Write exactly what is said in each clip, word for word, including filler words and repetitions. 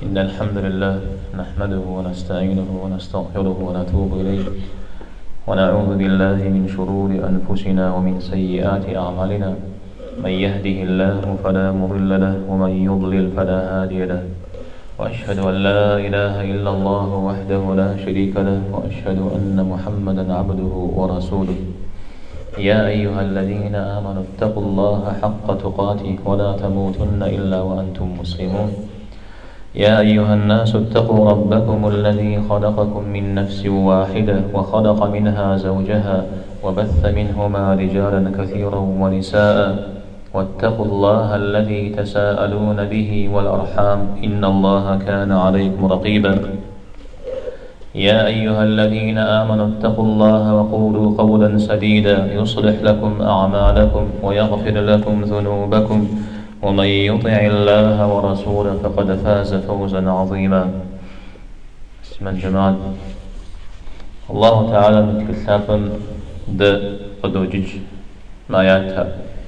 إن الحمد لله نحمده ونستعينه ونستغفره ونتوب إليه ونعوذ بالله من شرور أنفسنا ومن سيئات أعمالنا. من يهده الله فلا مضل له ومن يضلل فلا هادي له. وأشهد أن لا إله إلا الله وحده لا شريك له وأشهد أن محمدا عبده ورسوله. يا أيها الذين آمنوا اتقوا الله حق تقاته ولا تموتن إلا وأنتم مسلمون. يا أيها الناس اتقوا ربكم الذي خلقكم من نفس واحدة وخلق منها زوجها وبث منهما رجالا كثيرا ونساء واتقوا الله الذي تساءلون به والأرحام إن الله كان عليكم رقيبا. يا أيها الذين آمنوا اتقوا الله وقولوا قولا سديدا يصلح لكم أعمالكم ويغفر لكم ذنوبكم ومن يطع الله ورسوله فقد فاز فوزا عظيما. اسم الجمال الله تعالى متكسافا د قدوجج ما ياتها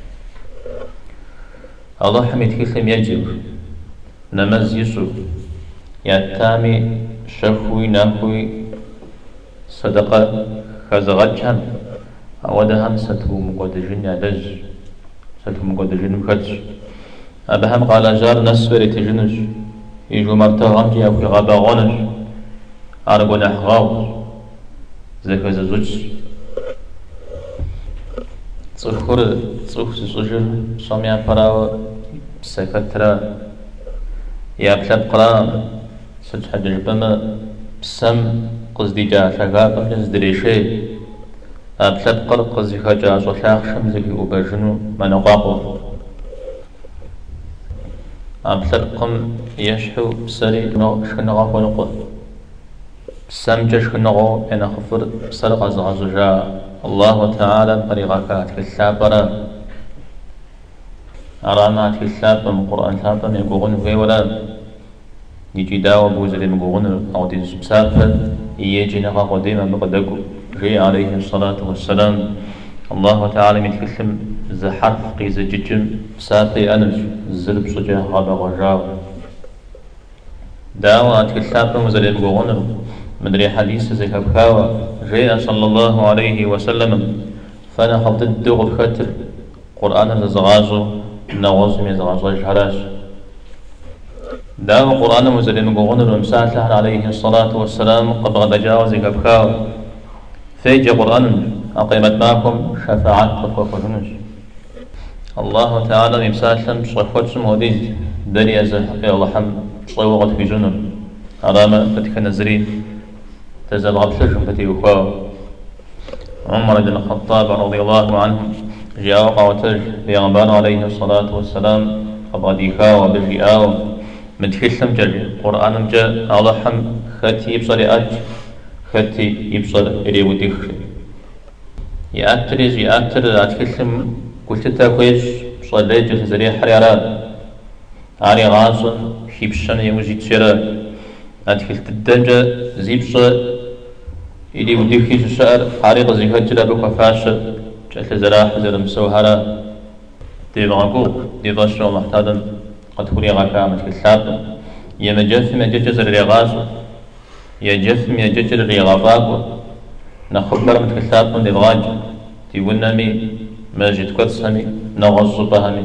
الله حميد كسم يجب نمز يسو ياتامي شفوي ناكوي صدقة خزغتشان أودهم ستو مقدجين يدج ستو مقدجين مكتش أبهم قال جار نسوري تجنش يجو مرتغم جي أكوي غاباغونش أرغو نحغاوش زكو زوجش صخور صخ سجر صميا فراو سكترا يابلب قرام سجحد جبما بسم قصدي جا شغاب بجنز دريشي أبلب قر قصدي خجا صلاح شمزكي وبرجنو منقاقو أبلغكم يشحو بسري شكنغا فنقو سمجة شكنغو أنا خفر بسرق زغزجا الله تعالى طريقك كالسابرة أرامات كالسابة من قرآن سابة من يقوغن في ولا يجي داو بوزري مقوغن أو دي سابة يجي نغا قديما بقدقو جي عليه الصلاة والسلام الله تعالى متكلم زحرف قيز ججم ساقي أنج زلب صجاه غابا غجاو داوة تكلابا مزلين بغونر مدري حديث زي كبكاوة جاء صلى الله عليه وسلم فانا خبط الدغل خطر قرآن الزغازو نغوز من زغازو جهراش داوة قرآن مزلين بغونر ومساله عليه الصلاة والسلام قد غدا جاوة زي كبكاوة فيجي قرآن أقيمت معكم شفاعات تفوقهنش الله تعالى يمساشن صفوت سمودي دريا زحقي الله حم صوغت في جنب أرام فتك نزري تزال غبششم فتي وخوا عمر بن الخطاب رضي الله عنه جاء وقعتج ليغبان عليه الصلاة والسلام قبضيكا وبجيئاو متكلم جري قرآن جاء الله حم ختي يبصر أج ختي يبصر إلي وديخ يأترز يأتر أتكلم قلت تاكويش صليت زري حريرات عاري غاصن حيبشن يوجي تشيرا أتكلت الدنجة زيبصة إلي وديكيش الشعر عاري غزي هجرا بكفاشة جعل زراح زر مسوهرا دي بغاقو دي ضشر ومحتادا قد كوري غاكا متكلتاب يما جثم يججز الرغاص يا جثم يججز الرغاباكو نخبر متكلتاب دي بغاج دي ونامي ماجد كتسامي نغز بهامي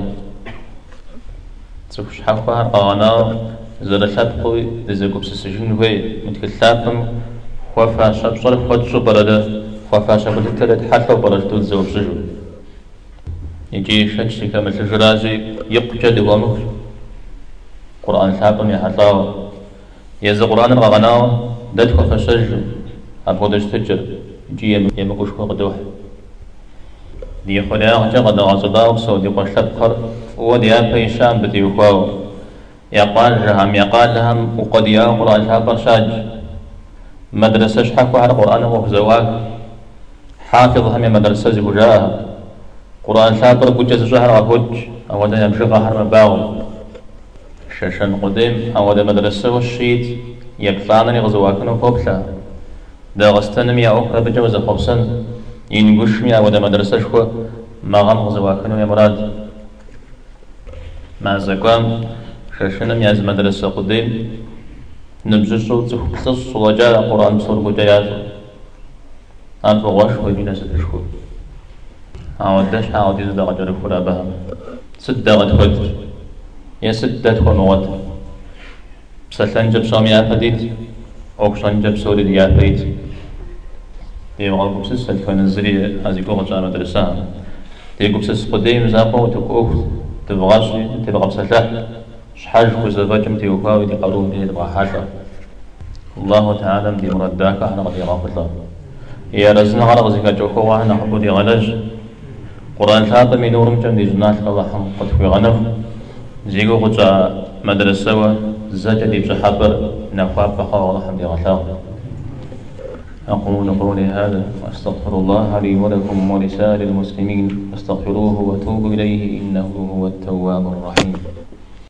تسوش حفا قانا زرشات قوي لزاقو بسسجين هوي متكلتابم خوافا شاب صرف خدشو برده خوافا شاب التلت حفا برجدو الزوب سجو يجي شكشي كامل سجرازي يقجى دوامك قرآن ثابم يحطاو يزا قرآن الغغناو دادكو فسجو أبو دش تجر يجي يمكوش كو قدوح دي خلاق جغد غزباو سو دي قشلت قر ودي أبي شام بدي وخاو يقال جهم يقال لهم وقد يا قرآن شابر شاج مدرسة شحكوا على قرآن وخزواك حافظ هم مدرسة زبجاها قرآن شابر بجز شهر أهج أو دا يمشي غهر مباو ششن قديم أو دا مدرسة والشيت يبفانني غزواكنا وفوبشا دا غستنم يا أخرى بجوز خبسن ينقش ميا ودا مدرسة شكو ما غم غزواكنا يا مراد مع زكام شاشنا مياز مدرسة قديم نبزسو تختص وجاء قرآن صور وجاياتو أنت وغش وجينا ستشكو عودش عود يزدغ جرف ولا بهم سدغت هد يا سدت ونوت سلنجب سامي أفديت أوكسنجب سوري دي أفديت دي وغاكم سلسل فنزري هذه كوغة جانا درسان دي قب سلسل قديم زاقو وتكوف تبغاش تبغى بسلح شحاج كوزافاجم تي وفاوي دي قارون دي تبغى حاجة الله تعالى دي مرداك احنا غدي غافل الله يا رزنا غرق زكا جوكو واحنا حبو دي غلج قرآن ثابة من نورم جم دي زنات الله حم قد في غنف زيقو قجا مدرسة زجا دي بسحابر نفاب بخوا الله حم دي غلاق أقول قولي هذا وأستغفر الله لي ولكم ولسائر المسلمين فاستغفروه وتوبوا إليه إنه هو التواب الرحيم.